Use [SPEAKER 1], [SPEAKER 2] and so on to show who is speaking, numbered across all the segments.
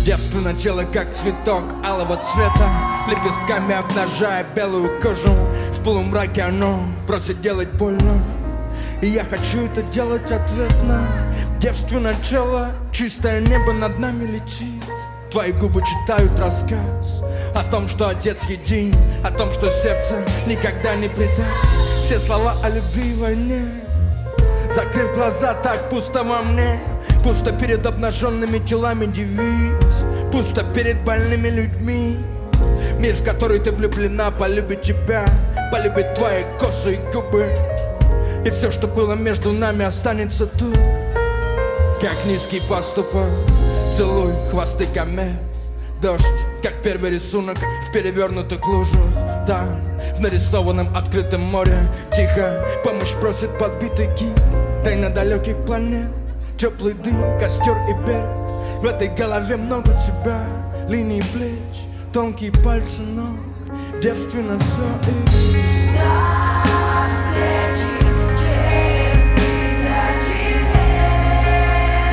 [SPEAKER 1] Девственно тело, как цветок алого цвета, лепестками обнажая белую кожу. В полумраке оно просит делать больно, и я хочу это делать ответно. Девственное тело, чистое небо над нами летит. Твои губы читают рассказ о том, что отец един, о том, что сердце никогда не предаст. Все слова о любви и войне. Закрыв глаза, так пусто во мне. Пусто перед обнаженными телами девиц, пусто перед больными людьми. Мир, в который ты влюблена, полюбит тебя, полюбит твои косы и губы. И все, что было между нами, останется тут, как низкий поступок. Целуй хвосты комет. Дождь, как первый рисунок в перевернутых лужах. Там, в нарисованном открытом море, тихо помощь просит подбитый кит. Тайна далеких планет, теплый дым, костер и берег. В этой голове много тебя, линии плеч, тонкие пальцы ног, девственно все и...
[SPEAKER 2] До встречи через 1000 лет.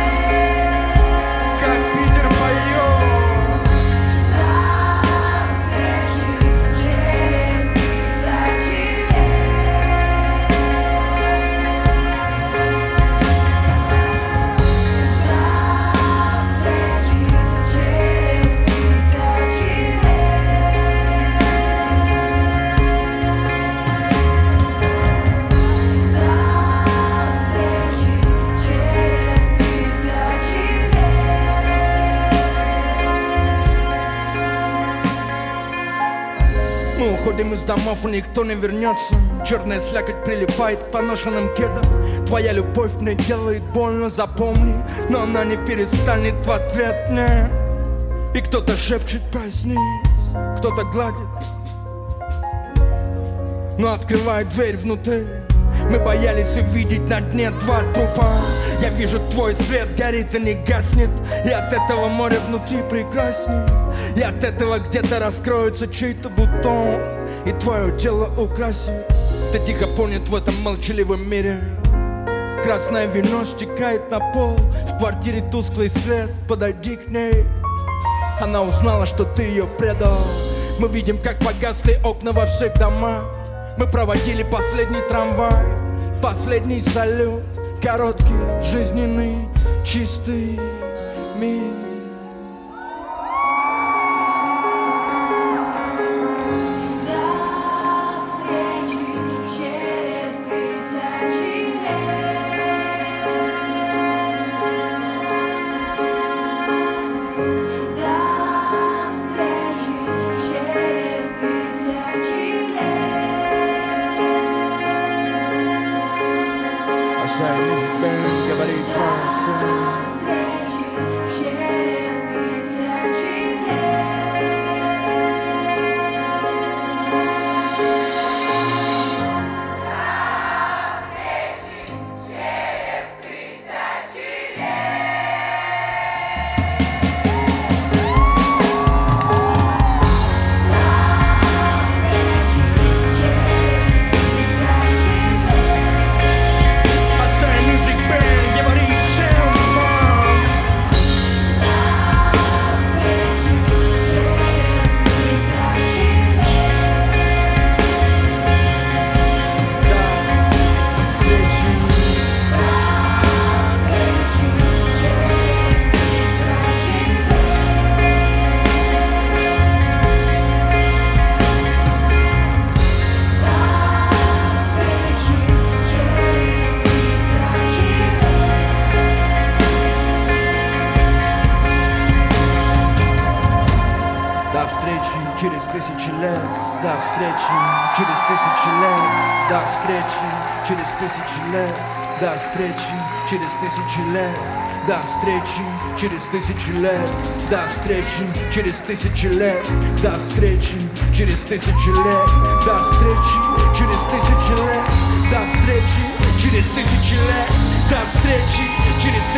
[SPEAKER 1] Как Питер поет.
[SPEAKER 2] До встречи через 1000 лет. До встречи через 1000 лет.
[SPEAKER 1] Мы уходим из домов, и никто не вернется. Черная слякоть прилипает к поношенным кедам. Твоя любовь мне делает больно, запомни. Но она не перестанет в ответ мне. И кто-то шепчет проснись, кто-то гладит, но открывает дверь внутрь. Мы боялись увидеть на дне два трупа. Я вижу, твой свет горит и не гаснет. И от этого море внутри прекрасней. И от этого где-то раскроется чей-то бутон, и твое тело украсит. Ты тихо понят в этом молчаливом мире. Красное вино стекает на пол. В квартире тусклый свет, подойди к ней. Она узнала, что ты ее предал. Мы видим, как погасли окна во всех домах. Мы проводили последний трамвай, последний салют, короткий, жизненный, чистый мир.
[SPEAKER 2] До встречи через 1000 лет. До встречи через 1000 лет.
[SPEAKER 1] Бросай музык, бэнд, говори фразы.
[SPEAKER 2] До встречи через 1000 лет.
[SPEAKER 1] Бросай музык, бэнд, говори всем вам. До встречи через 1000 лет. До встречи через 1000 лет. До встречи через 1000 лет. До встречи через 1000 лет. До встречи через 1000 лет. До встречи через 1000 лет. До встречи через 1000 лет. До встречи через 1000 лет. До встречи через 1000 лет. До встречи через